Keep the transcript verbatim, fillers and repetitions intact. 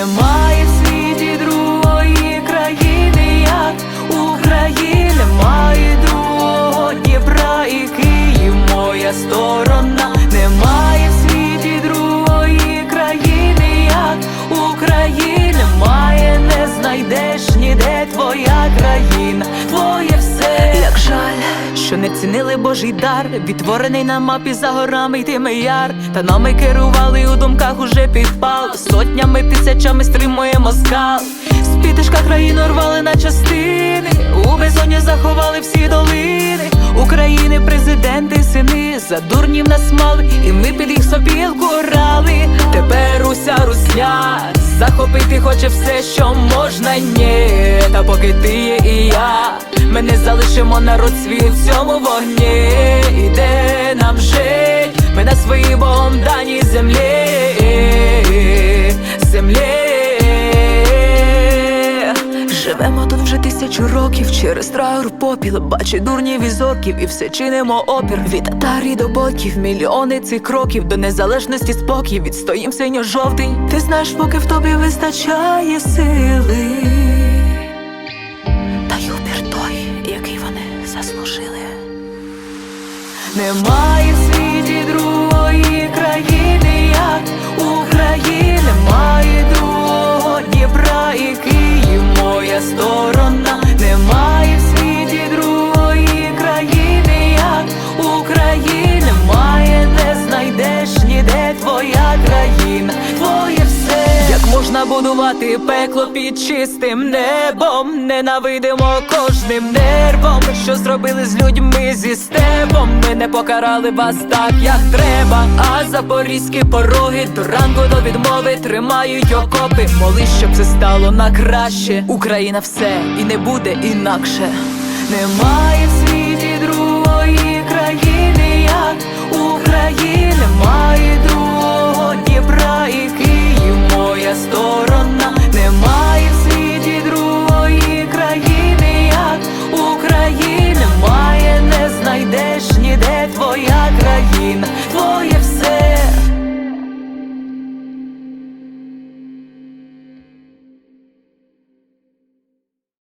Немає в світі другої країни, як Україна. Немає другого Дніпра і Київ, моя сторона. Немає в світі другої країни, як Україна. Немає, не знайдеш ніде твоя країна, твоє все. Як жаль, що не цінили Божий дар, відтворений на мапі за горами йтиме яр. Та нами керували у думках уже підпал, сотнями, тисячами стримує москал. З підтишка країну рвали на частини, у безодні заховали всі долини. України президенти, сини, за дурнів нас мали, і ми під їх сопілку рали. Тепер уся русня захопити хоче все, що можна, ні. Та поки ти є і я, ми не залишимо народ свій у цьому вогні. Іде нам жить, ми на своїй Богом даній землі, землі. Живемо тут вже тисячу років, через траур попіл, бачи дурнів із орків, і все чинимо опір. Від татарів до ботів, мільйони цих кроків, до незалежності спокій, відстоїм синьо-жовтий. Ти знаєш, поки в тобі вистачає сили, та й упір той, який вони заслужили. Немає в світі другої країни, як Україна. Немає другого Дніпра і Київ, моя сторона. Немає в світі другої країни, як Україна. Немає, не знайдеш ніде твоя країна, твоє все. Як можна будувати пекло під чистим небом? Ненавидимо кожним нервом, що зробили з людьми зі степом. Ми не покарали вас так, як треба, а запорізькі пороги до ранку до відмови тримають окопи. Молись, щоб це стало на краще. Україна все і не буде інакше. Немає в світі другої країни, як Україна. Немає